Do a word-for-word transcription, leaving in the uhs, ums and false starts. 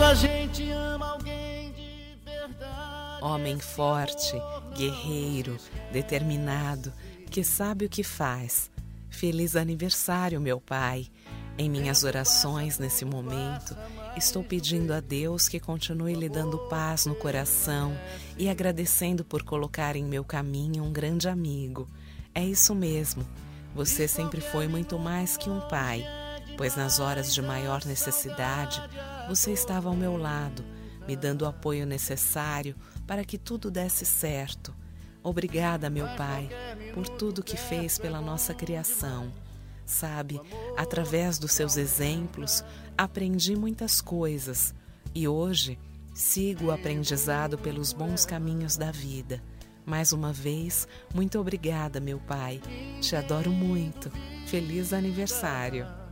a gente ama alguém de verdade. Homem forte, guerreiro, determinado, que sabe o que faz. Feliz aniversário, meu pai. Em minhas orações nesse momento, estou pedindo a Deus que continue lhe dando paz no coração e agradecendo por colocar em meu caminho um grande amigo. É isso mesmo, você sempre foi muito mais que um pai, pois nas horas de maior necessidade, você estava ao meu lado, me dando o apoio necessário para que tudo desse certo. Obrigada, meu pai, por tudo que fez pela nossa criação. Sabe, através dos seus exemplos, aprendi muitas coisas e hoje sigo o aprendizado pelos bons caminhos da vida. Mais uma vez, muito obrigada, meu pai. Te adoro muito. Feliz aniversário.